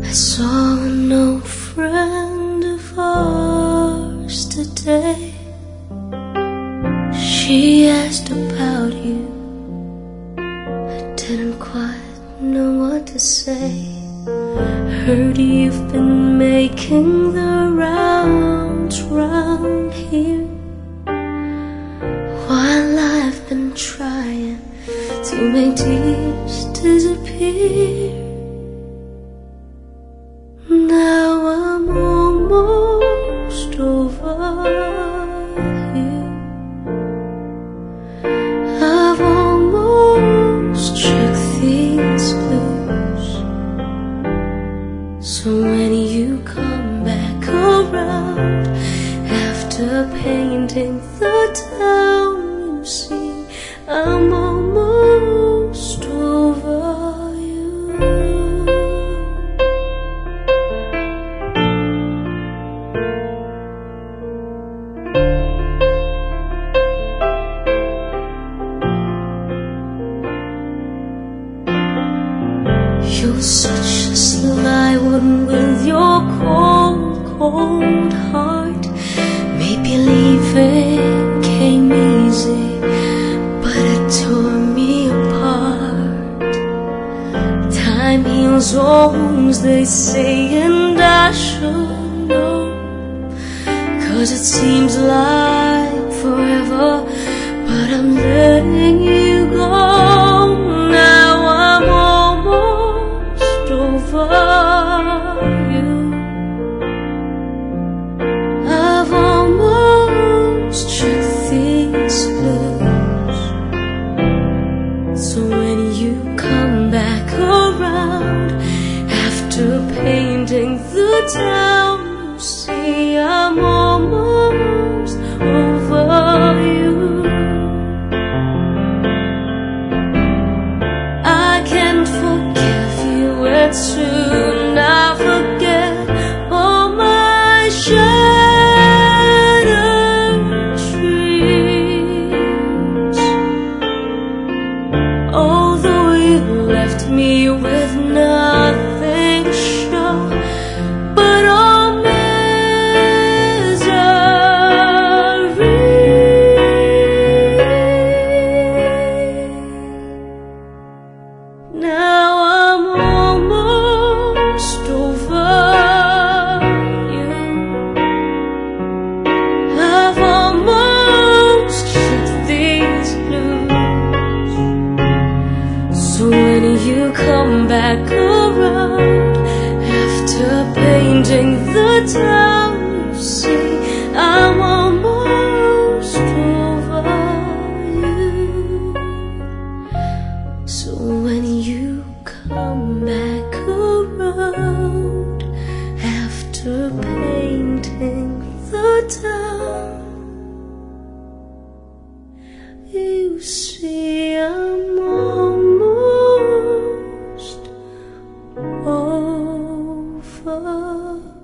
I saw an old friend of ours today. She asked about you. I didn't quite know what to say. Heard you've been making the rounds round here, while I've been trying to make tears disappear. Now I'm almost over you. I've almost shook these blues. So when you come back around, after painting the town, you see I'm almost over you. You're such a sly one with your cold, cold heart. Maybe leaving came easy, but it tore me apart. Time heals all wounds, they say, and I should know, 'cause it seems like forever, but I'm letting you go. Now I'm almost over you. I've almost shook these blues. So when you come back around, after painting the town, you see I'm almost over you. I can't forgive you, and soon I'll forget all my shattered dreams. Although you left me with nothing to show but all misery. Now I'm almost over you. I've almost shook these blues. So when you come back around, after painting the town, you see I'm almost over you. So when you come back around, after painting the town, you see I'm almost over